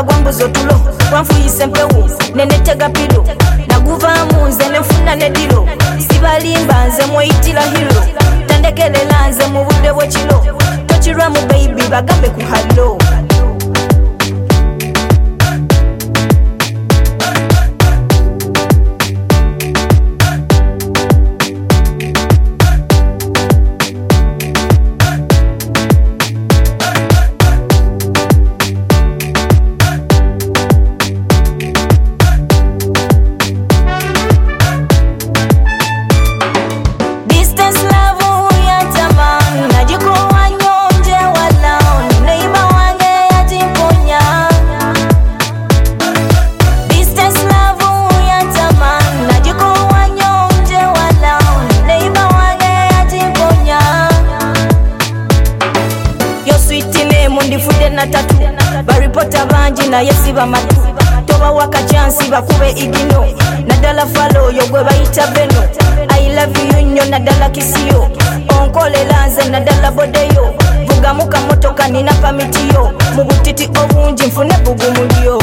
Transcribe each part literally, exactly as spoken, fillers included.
wambuzo tulo wanfuyise mpewo nenetega pilo naguvamu nze nenfuna nedilo sibalimba nze mweyitira hilo tandekelela nze mu budde bw'ekiro tokirwamu baby bagambe ku hallo. Tatu baripota banji na yesiba matu toba waka chance bakube igino nadala falo yo gwe bayita beno I love you nyo nadala kisiyo onkole lanze nadala bodeyo vuga muka motoka nina pamitiyo mubutiti obunji mfune bugumulyo.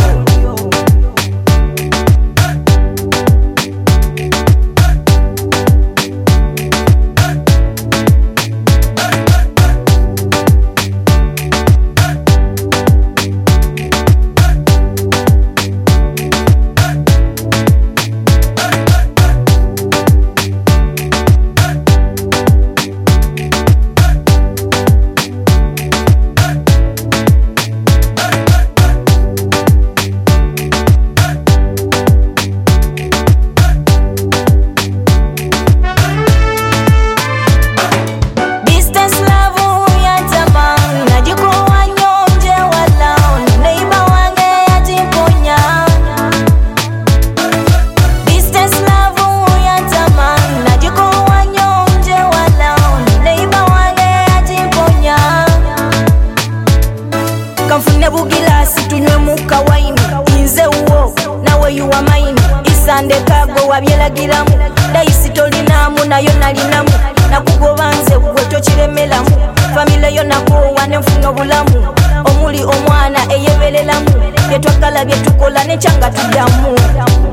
Kamfune bugilasi tunywe muka waini inze uwo nawe yuwa maini isande kago wabyelagiramu daisi tolinamu nayo nalinamu nakugobanze gwe tokiremelamu famile yo nakowa nenfuna obulamu omuli omwana eyebereramu byetwakala byetukola nekyanga tuddamu.